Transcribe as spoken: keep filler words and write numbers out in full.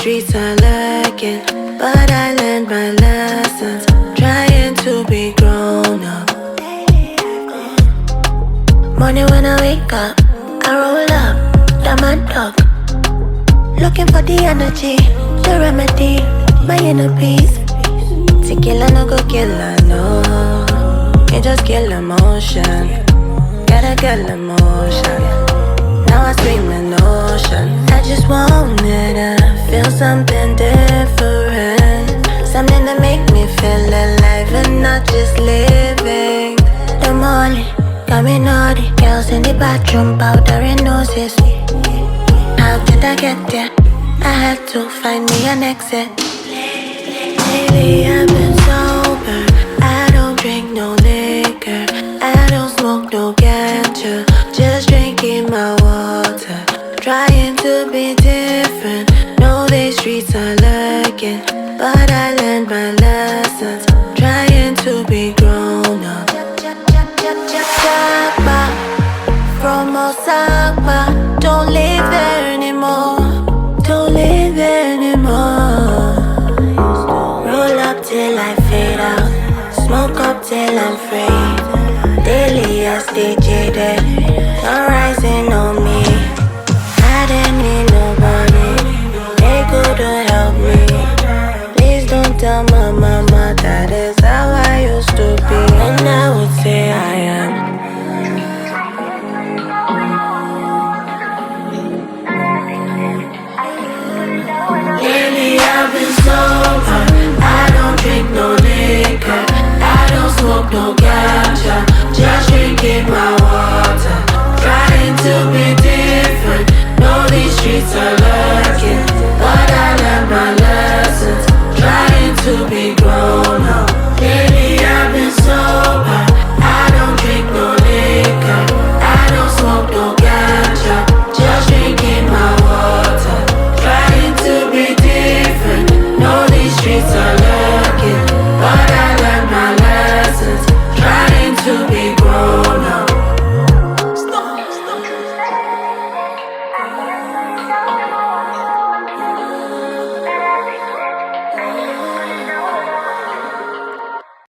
streets are lurking, but I learned my lessons, trying to be grown up. Morning when I wake up, I roll up, down my dog, looking for the energy, the remedy, my inner peace. Tequila no go killer, no. It just kill emotion. Gotta kill emotion. Now I scream an ocean. I just wanted to feel something different, something to make me feel alive and not just living. The molly got me naughty. Girls in the bathroom powdering noses. How did I get there? I had to find me an exit. Lately I've been sober, I don't drink no liquor, I don't smoke no ganja, just drinking my water, trying to be different. Know these streets are lurking, but I learned my lessons, trying to be grown up. Jabba, from Osaka, don't live there anymore, don't live there anymore. Till I fade out, smoke up till I'm free. Daily I stay jaded, sun rising on me. I didn't need nobody, they couldn't help me. Please don't tell my mama that is how I used to be. And I would say I am. Lately I've been sober, I don't drink no liquor, I don't smoke no ganja,